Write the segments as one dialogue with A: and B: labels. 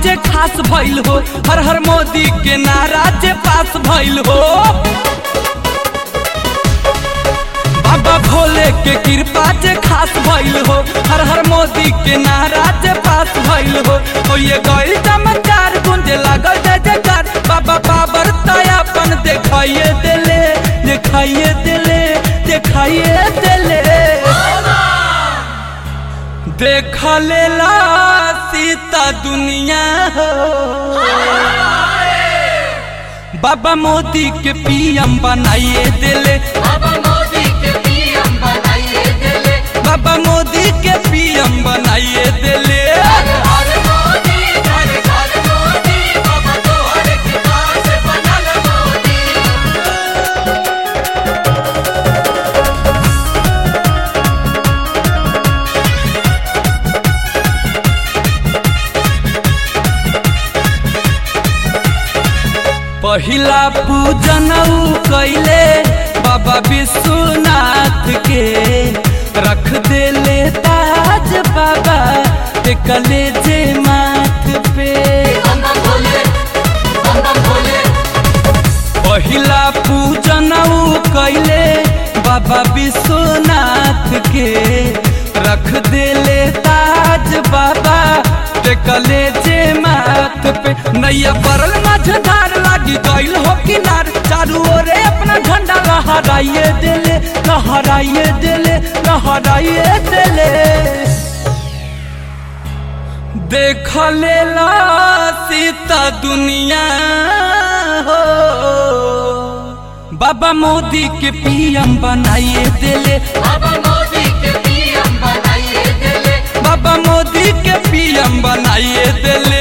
A: जे खास भइल हो, हर हर मोदी के नारा जे पास भइल हो। बाबा भोले के कृपा जे खास भइल हो, हर हर मोदी के नारा जे पास भइल हो। ओ ये गइल चमत्कार गुंजे लागल जय जयकार, बाबा बाबर तयापन देखाइए देले, देखाइए देले, देखाइए देले। देख लेला सीता दुनिया हो, बाबा मोदी के पीएम बनाइए देले,
B: बाबा मोदी के पीएम बनाइए देले,
A: बाबा मोदी के पीएम बनाइए देले।
B: हर मोदी घर घर मोदी, बाबा तोहर कृपा से बनल मोदी।
A: पहिला पूजन कैले बाबा विश्वनाथ के, रख देले ताज बाबा टेकले जे माथ पे।
B: बम बम भोले, बम बम भोले,
A: पहिला पूजन कैले बाबा विश्वनाथ के, रख देले ताज बाबा टेकले जे माथ पे। नैया परल मझधार लागी गइल हो किनार, चारू ओरे अपना झंडा लहराइए देले, लहराइए देले, लहराइए देले। देख लेला सीता दुनिया हो, बाबा मोदी के पीएम बनाइए देले,
B: बाबा मोदी के पीएम बनाइए देले।
A: बाबा मोदी के पीएम बनाइए देले।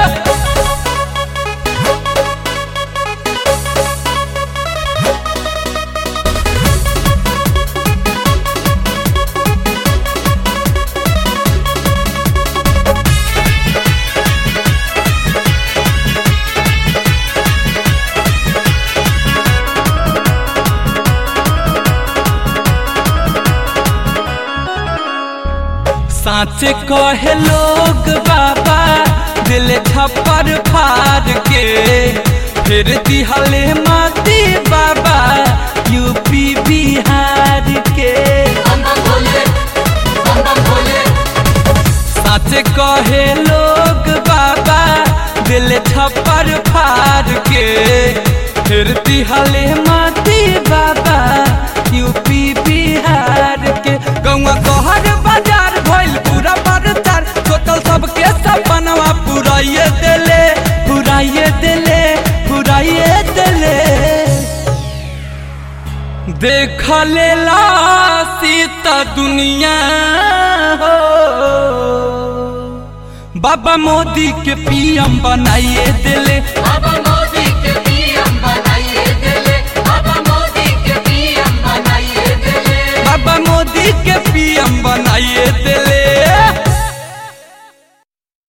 A: साँचे कहे लोग बाबा दिल छप्पर फाड़ के, फिर दिहले माती बाबा यूपी बिहार के।
B: बम बम भोले, बम बम भोले,
A: साँचे कहे लोग बाबा दिल छप्पर फाड़ के, फिर दिहले माती बाबा यूपी बिहार के। गौवा कहर बाजार भइल पूरा प्रचार, टोटल सबके सपनवा पुराइए देले, पुराइए देले, पुराइए देले। देख लेला सीता दुनिया हो, बाबा मोदी के पीएम बनाइए देले,
B: बाबा मोदी के पीएम बनाइए देले, बाबा मोदी के पीएम बनाइए देले।
A: बाबा मोदी के पीएम बनाइए देले।